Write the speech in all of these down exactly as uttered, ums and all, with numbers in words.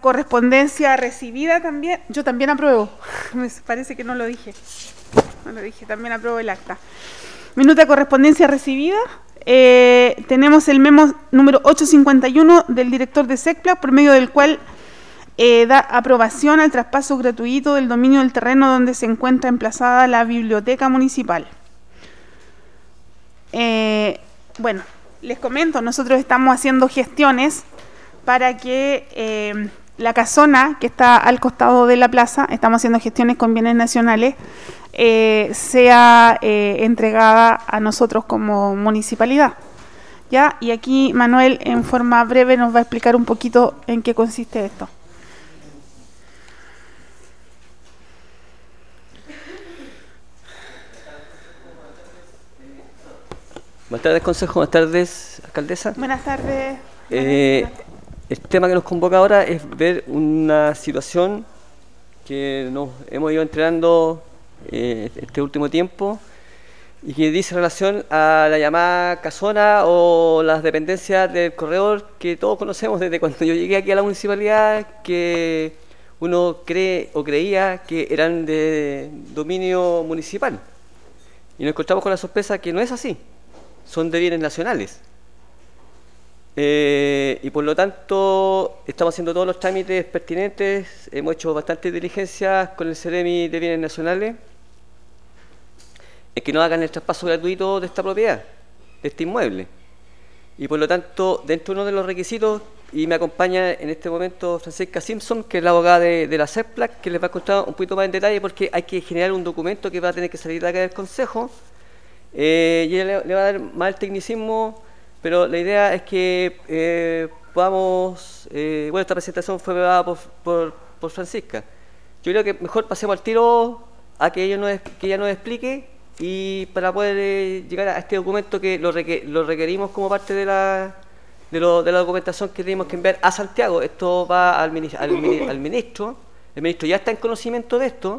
correspondencia recibida también. Yo también apruebo. Me parece que no lo dije. No lo dije, también apruebo el acta. Minuta de correspondencia recibida. Eh, tenemos el memo número ochocientos cincuenta y uno del director de SECPLA, por medio del cual eh, da aprobación al traspaso gratuito del dominio del terreno donde se encuentra emplazada la biblioteca municipal. Eh, bueno, les comento, nosotros estamos haciendo gestiones para que eh, la casona que está al costado de la plaza, estamos haciendo gestiones con bienes nacionales, eh, sea eh, entregada a nosotros como municipalidad. ¿Ya? Y aquí Manuel en forma breve nos va a explicar un poquito en qué consiste esto. Buenas tardes, consejo. Buenas tardes, alcaldesa. Buenas tardes. Eh, el tema que nos convoca ahora es ver una situación que nos hemos ido entrenando eh, este último tiempo y que dice relación a la llamada casona o las dependencias del corredor que todos conocemos desde cuando yo llegué aquí a la municipalidad, que uno cree o creía que eran de dominio municipal. Y nos encontramos con la sorpresa que no es así. Son de bienes nacionales. Eh, y por lo tanto estamos haciendo todos los trámites pertinentes, hemos hecho bastantes diligencias con el Ceremi de Bienes Nacionales, en que no hagan el traspaso gratuito de esta propiedad, de este inmueble. Y por lo tanto, dentro de uno de los requisitos, y me acompaña en este momento Francisca Simpson, que es la abogada de, de la SECPLA, que les va a contar un poquito más en detalle, porque hay que generar un documento que va a tener que salir de acá del Consejo. Eh, y ella le, le va a dar más el tecnicismo, pero la idea es que eh, podamos... Eh, bueno, esta presentación fue dada por, por, por Francisca. Yo creo que mejor pasemos al tiro a que ella nos, que ella nos explique, y para poder eh, llegar a este documento que lo, requer, lo requerimos como parte de la, de, lo, de la documentación que tenemos que enviar a Santiago. Esto va al, al, al ministro. El ministro ya está en conocimiento de esto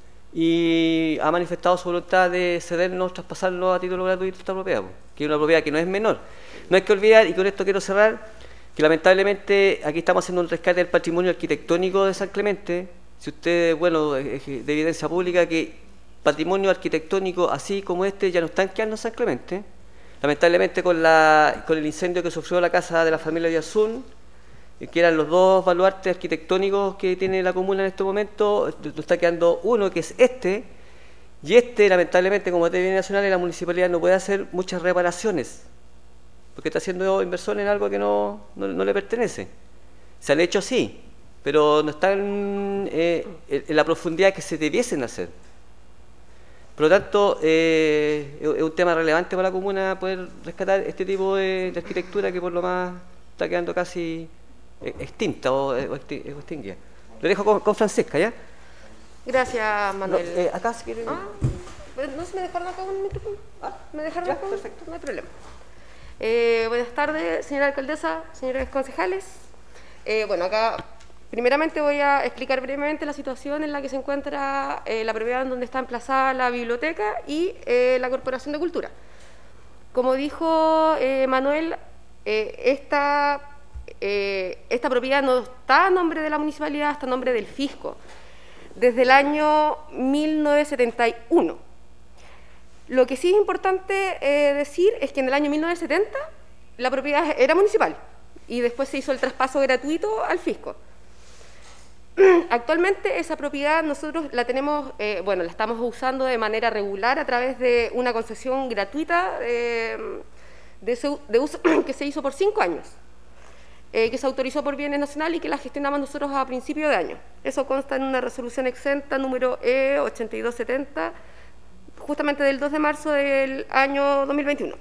y ha manifestado su voluntad de cedernos, traspasarlo a título gratuito esta propiedad, que es una propiedad que no es menor. No hay que olvidar, y con esto quiero cerrar, que lamentablemente aquí estamos haciendo un rescate del patrimonio arquitectónico de San Clemente. Si ustedes, bueno, es de evidencia pública que patrimonio arquitectónico así como este ya no están quedando en San Clemente. Lamentablemente con, la, con el incendio que sufrió la casa de la familia Villarsun, que eran los dos baluartes arquitectónicos que tiene la comuna en este momento, nos está quedando uno que es este, y este lamentablemente como es de bienes nacionales la municipalidad no puede hacer muchas reparaciones, porque está haciendo inversión en algo que no, no, no le pertenece. Se han hecho sí, pero no están eh, en la profundidad que se debiesen hacer. Por lo tanto, eh, es un tema relevante para la comuna poder rescatar este tipo de, de arquitectura que por lo más está quedando casi extinta o, o extinguida. Lo dejo con, con Francisca, ¿ya? Gracias, Manuel. No, eh, acá si quieren... Ah, ¿no se me dejaron acá un micrófono? Ah, ¿me dejaron ya, acá? Perfecto. No hay problema. Eh, buenas tardes, señora alcaldesa, señores concejales. Eh, bueno, acá primeramente voy a explicar brevemente la situación en la que se encuentra eh, la propiedad en donde está emplazada la biblioteca y eh, la Corporación de Cultura. Como dijo eh, Manuel, eh, esta... Eh, esta propiedad no está a nombre de la municipalidad, está a nombre del fisco desde el año mil novecientos setenta y uno. Lo que sí es importante eh, decir es que en el año mil novecientos setenta la propiedad era municipal y después se hizo el traspaso gratuito al fisco. Actualmente esa propiedad nosotros la tenemos, eh, bueno, la estamos usando de manera regular a través de una concesión gratuita eh, de, su, de uso que se hizo por cinco años. Eh, que se autorizó por Bienes Nacionales y que la gestionamos nosotros a principio de año. Eso consta en una resolución exenta número E ochenta y dos setenta, justamente del dos de marzo del año dos mil veintiuno.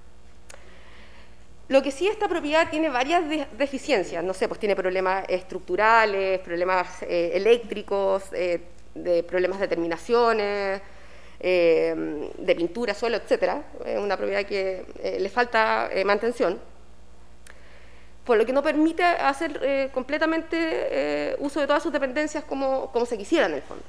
Lo que sí, esta propiedad tiene varias de deficiencias, no sé, pues tiene problemas estructurales, problemas eh, eléctricos, eh, de problemas de terminaciones, eh, de pintura, suelo, etcétera. Es una propiedad que eh, le falta eh, mantención, por lo que no permite hacer eh, completamente eh, uso de todas sus dependencias como, como se quisiera en el fondo.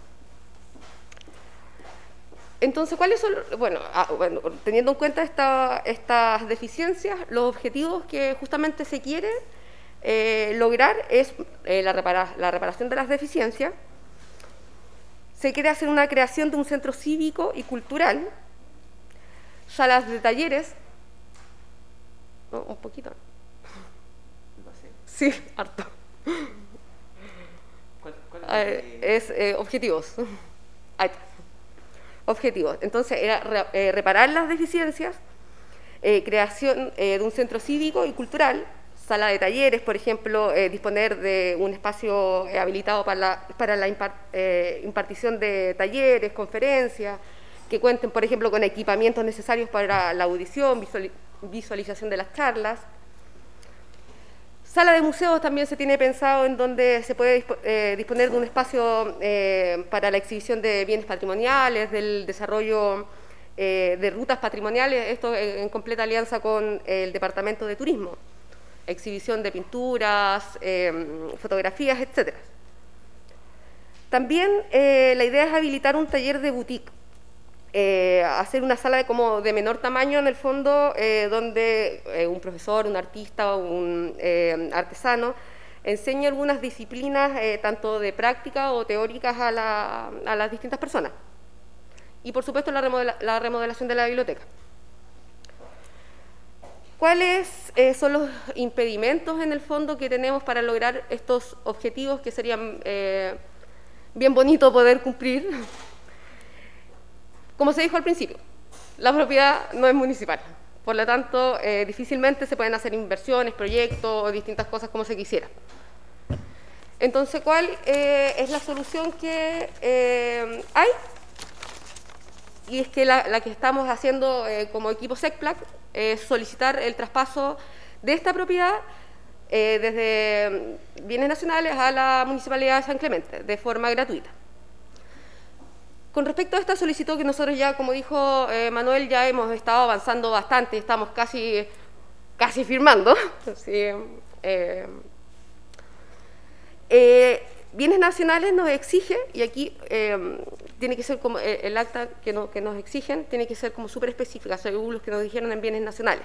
Entonces, ¿cuáles son? Bueno, ah, bueno teniendo en cuenta esta, estas deficiencias, los objetivos que justamente se quiere eh, lograr es eh, la, repara la reparación de las deficiencias. Se quiere hacer una creación de un centro cívico y cultural, salas de talleres, no, un poquito, sí, harto. ¿Cuál, cuál eh, es eh, objetivos. Ahí está. Objetivos. Entonces, era re, eh, reparar las deficiencias, eh, creación eh, de un centro cívico y cultural, sala de talleres, por ejemplo, eh, disponer de un espacio eh, habilitado para la, para la impart, eh, impartición de talleres, conferencias, que cuenten, por ejemplo, con equipamientos necesarios para la audición, visual, visualización de las charlas. Sala de museos también se tiene pensado en donde se puede dispo, eh, disponer de un espacio eh, para la exhibición de bienes patrimoniales, del desarrollo eh, de rutas patrimoniales, esto en, en completa alianza con el Departamento de Turismo, exhibición de pinturas, eh, fotografías, etcétera. También eh, la idea es habilitar un taller de boutique, Eh, hacer una sala de, como de menor tamaño en el fondo, eh, donde eh, un profesor, un artista, un eh, artesano enseña algunas disciplinas, eh, tanto de práctica o teóricas a, la, a las distintas personas. Y por supuesto la, remodela, la remodelación de la biblioteca. ¿Cuáles eh, son los impedimentos en el fondo que tenemos para lograr estos objetivos que serían eh, bien bonito poder cumplir? Como se dijo al principio, la propiedad no es municipal, por lo tanto, eh, difícilmente se pueden hacer inversiones, proyectos o distintas cosas como se quisiera. Entonces, ¿cuál eh, es la solución que eh, hay? Y es que la, la que estamos haciendo eh, como equipo SECPLAC es solicitar el traspaso de esta propiedad eh, desde bienes nacionales a la Municipalidad de San Clemente, de forma gratuita. Con respecto a esta solicitud que nosotros ya, como dijo eh, Manuel, ya hemos estado avanzando bastante, estamos casi, casi firmando. Sí, eh, eh, Bienes Nacionales nos exige, y aquí eh, tiene que ser como eh, el acta que, no, que nos exigen, tiene que ser como súper específica, según los que nos dijeron en Bienes Nacionales.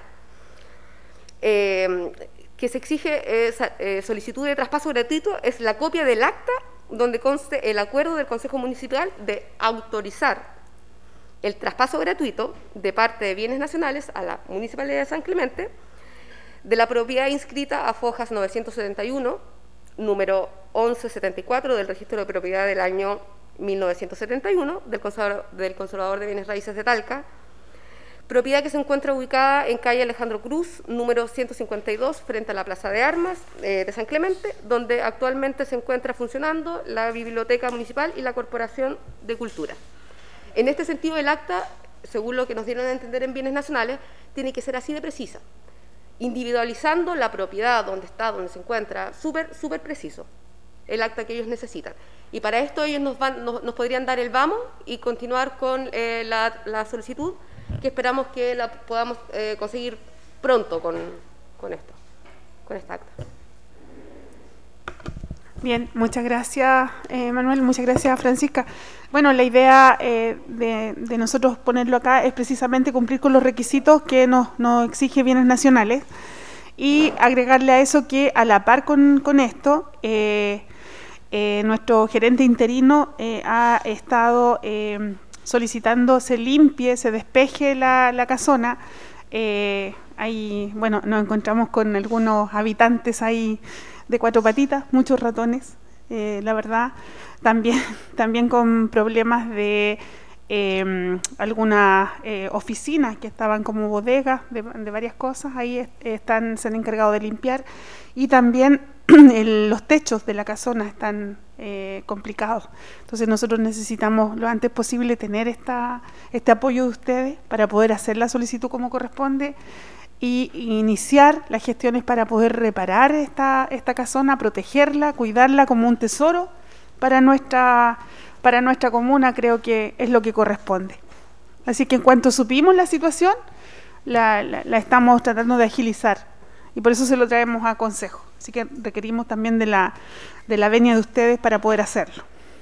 Eh, que se exige eh, eh, solicitud de traspaso gratuito es la copia del acta donde conste el acuerdo del Consejo Municipal de autorizar el traspaso gratuito de parte de Bienes Nacionales a la Municipalidad de San Clemente de la propiedad inscrita a Fojas novecientos setenta y uno, número once setenta y cuatro del Registro de Propiedad del año mil novecientos setenta y uno del Conservador, del Conservador de Bienes Raíces de Talca, propiedad que se encuentra ubicada en calle Alejandro Cruz, número ciento cincuenta y dos, frente a la Plaza de Armas eh, de San Clemente, donde actualmente se encuentra funcionando la Biblioteca Municipal y la Corporación de Cultura. En este sentido, el acta, según lo que nos dieron a entender en Bienes Nacionales, tiene que ser así de precisa, individualizando la propiedad, donde está, donde se encuentra, súper, súper preciso, el acta que ellos necesitan. Y para esto ellos nos, van, nos, nos podrían dar el vamos y continuar con eh, la, la solicitud, que esperamos que la podamos eh, conseguir pronto con, con esto, con esta acta. Bien, muchas gracias eh, Manuel, muchas gracias Francisca. Bueno, la idea eh, de, de nosotros ponerlo acá es precisamente cumplir con los requisitos que nos, nos exige Bienes Nacionales y agregarle a eso que a la par con, con esto, eh, eh, nuestro gerente interino eh, ha estado eh, solicitando se limpie, se despeje la, la casona. Eh, ahí, bueno, nos encontramos con algunos habitantes ahí de cuatro patitas, muchos ratones, eh, la verdad, también, también con problemas de eh, algunas eh, oficinas que estaban como bodegas de, de varias cosas, ahí est están, se han encargado de limpiar, y también el, los techos de la casona están eh, complicados. Entonces nosotros necesitamos lo antes posible tener esta, este apoyo de ustedes para poder hacer la solicitud como corresponde y iniciar las gestiones para poder reparar esta, esta casona, protegerla, cuidarla como un tesoro para nuestra, para nuestra comuna, creo que es lo que corresponde. Así que en cuanto supimos la situación, la, la, la estamos tratando de agilizar y por eso se lo traemos a consejo. Así que requerimos también de la, de la venia de ustedes para poder hacerlo.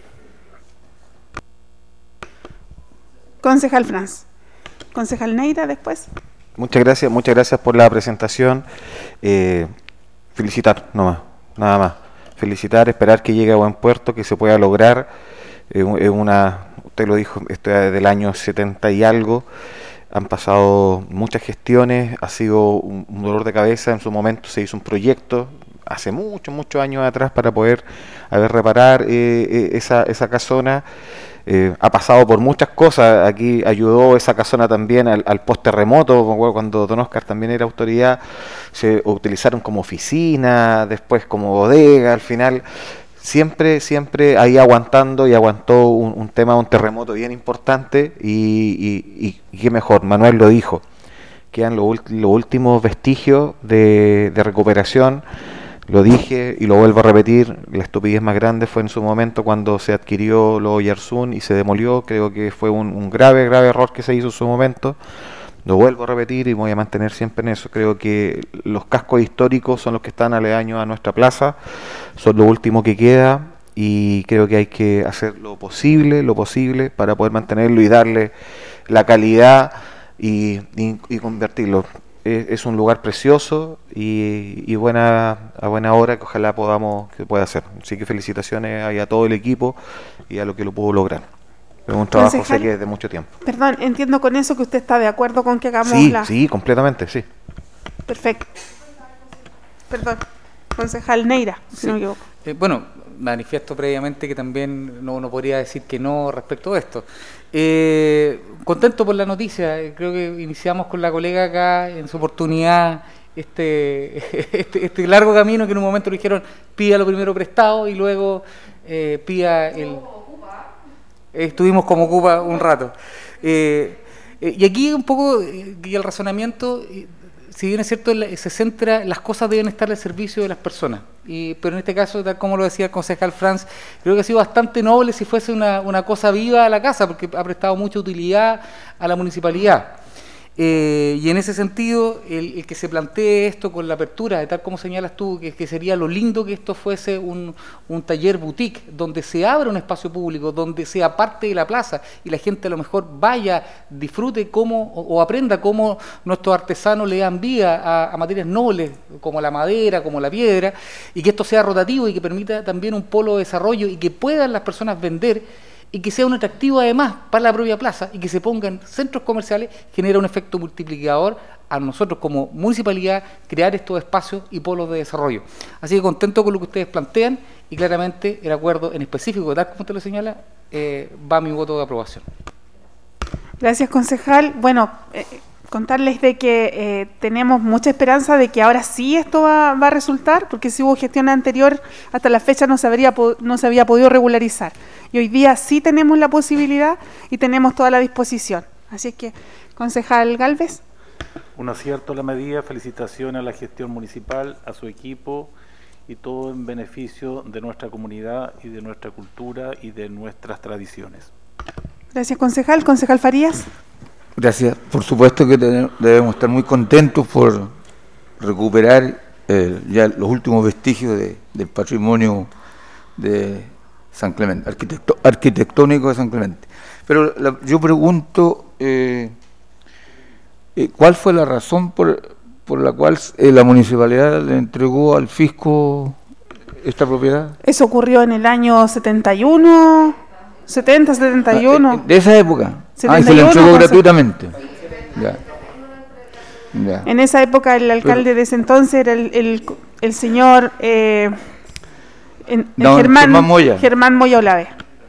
Concejal Franz. Concejal Neira después. Muchas gracias, muchas gracias por la presentación. Eh, felicitar nomás, nada más. Felicitar, esperar que llegue a buen puerto, que se pueda lograr. Es eh, una, usted lo dijo, esto es del año setenta y algo. Han pasado muchas gestiones, ha sido un, un dolor de cabeza. En su momento se hizo un proyecto hace muchos, muchos años atrás para poder a ver, reparar eh, eh, esa, esa casona. Eh, ha pasado por muchas cosas. Aquí ayudó esa casona también al, al post-terremoto, cuando don Oscar también era autoridad, se utilizaron como oficina, después como bodega, al final siempre, siempre ahí aguantando, y aguantó un, un tema, un terremoto bien importante, y, y, y, y qué mejor, Manuel lo dijo, quedan los lo últimos vestigios de, de recuperación. Lo dije y lo vuelvo a repetir, la estupidez más grande fue en su momento cuando se adquirió lo Oyarzún y se demolió. Creo que fue un, un grave, grave error que se hizo en su momento. Lo vuelvo a repetir y me voy a mantener siempre en eso. Creo que los cascos históricos son los que están aledaños a nuestra plaza, son lo último que queda, y creo que hay que hacer lo posible, lo posible para poder mantenerlo y darle la calidad y, y, y convertirlo. Es un lugar precioso y, y buena a buena hora, que ojalá podamos que pueda hacer. Así que felicitaciones ahí a todo el equipo y a lo que lo pudo lograr. Es un trabajo, sé que es de mucho tiempo. Perdón, entiendo con eso que usted está de acuerdo con que hagamos sí, la... Sí, completamente, sí. Perfecto. Perdón, concejal Neira, sí. si no me equivoco. Eh, bueno, manifiesto previamente que también no, no podría decir que no respecto a esto. Eh, contento por la noticia, creo que iniciamos con la colega acá en su oportunidad este, este, este largo camino que en un momento le dijeron pida lo primero prestado y luego eh, pida el... Eh, estuvimos como ocupa un rato. Eh, eh, y aquí un poco, eh, y el razonamiento... Eh, si bien es cierto, se centra, las cosas deben estar al servicio de las personas, y, pero en este caso, tal como lo decía el concejal Franz, creo que ha sido bastante noble si fuese una, una cosa viva a la casa, porque ha prestado mucha utilidad a la municipalidad. Eh, y en ese sentido, el, el que se plantee esto con la apertura, de tal como señalas tú, que, que sería lo lindo que esto fuese un, un taller boutique, donde se abra un espacio público, donde sea parte de la plaza y la gente a lo mejor vaya, disfrute cómo, o, o aprenda cómo nuestros artesanos le dan vida a, a materias nobles, como la madera, como la piedra, y que esto sea rotativo y que permita también un polo de desarrollo y que puedan las personas vender, y que sea un atractivo además para la propia plaza, y que se pongan centros comerciales, genera un efecto multiplicador a nosotros como municipalidad crear estos espacios y polos de desarrollo. Así que contento con lo que ustedes plantean, y claramente el acuerdo en específico, tal como usted lo señala, eh, va mi voto de aprobación. Gracias, concejal. Bueno, eh, contarles de que eh, tenemos mucha esperanza de que ahora sí esto va, va a resultar, porque si hubo gestión anterior, hasta la fecha no se, habría, no se había podido regularizar. Y hoy día sí tenemos la posibilidad y tenemos toda la disposición. Así es que, concejal Gálvez. Un acierto a la medida, felicitaciones a la gestión municipal, a su equipo, y todo en beneficio de nuestra comunidad y de nuestra cultura y de nuestras tradiciones. Gracias, concejal. Concejal Farías. Gracias. Por supuesto que tenemos, debemos estar muy contentos por recuperar eh, ya los últimos vestigios de, del patrimonio de San Clemente, arquitecto, arquitectónico de San Clemente. Pero la, yo pregunto, eh, eh, ¿cuál fue la razón por, por la cual eh, la municipalidad le entregó al fisco esta propiedad? Eso ocurrió en el año setenta y uno, setenta, setenta y uno. Ah, de esa época. setenta y uno, ah, y se le entregó gratuitamente. Ya. Ya. En esa época el alcalde Pero, de ese entonces era el, el, el señor eh, en, no, Germán, Germán Moya. Germán Moya Olave.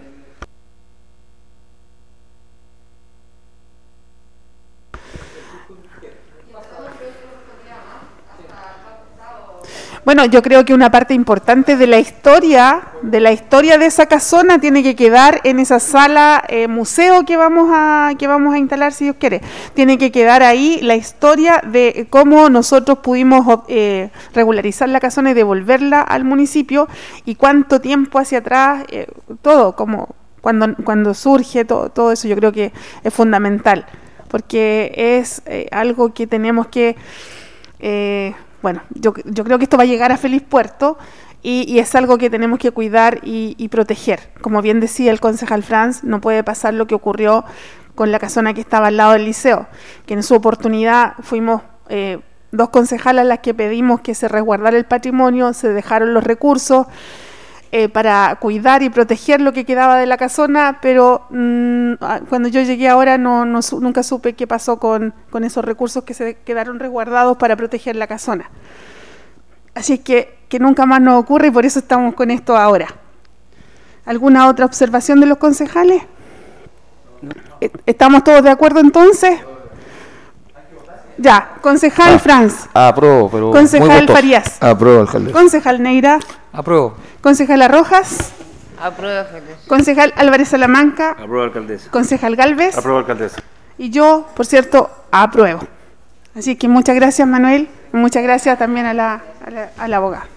Bueno, yo creo que una parte importante de la historia, de la historia de esa casona tiene que quedar en esa sala eh, museo que vamos a que vamos a instalar, si Dios quiere. Tiene que quedar ahí la historia de cómo nosotros pudimos eh, regularizar la casona y devolverla al municipio, y cuánto tiempo hacia atrás, eh, todo, como cuando cuando surge todo, todo eso. Yo creo que es fundamental, porque es eh, algo que tenemos que eh, Bueno, yo, yo creo que esto va a llegar a Feliz Puerto, y, y es algo que tenemos que cuidar y, y proteger. Como bien decía el concejal Franz, no puede pasar lo que ocurrió con la casona que estaba al lado del liceo, que en su oportunidad fuimos eh, dos concejalas las que pedimos que se resguardara el patrimonio, se dejaron los recursos eh, para cuidar y proteger lo que quedaba de la casona, pero mmm, cuando yo llegué ahora no, no, nunca supe qué pasó con, con esos recursos que se quedaron resguardados para proteger la casona. Así es que, que nunca más nos ocurre y por eso estamos con esto ahora. ¿Alguna otra observación de los concejales? ¿Estamos todos de acuerdo entonces? Ya, concejal Ah, Franz. Apruebo, pero muy Concejal votoso. Farías. Apruebo, alcalde. Concejal Neira. Apruebo. Concejala Rojas. Apruebo, alcaldesa. Concejal Álvarez Salamanca. Apruebo, alcaldesa. Concejal Galvez. Apruebo, alcaldesa. Y yo, por cierto, apruebo. Así que muchas gracias, Manuel. Y muchas gracias también a la, a la, a la abogada.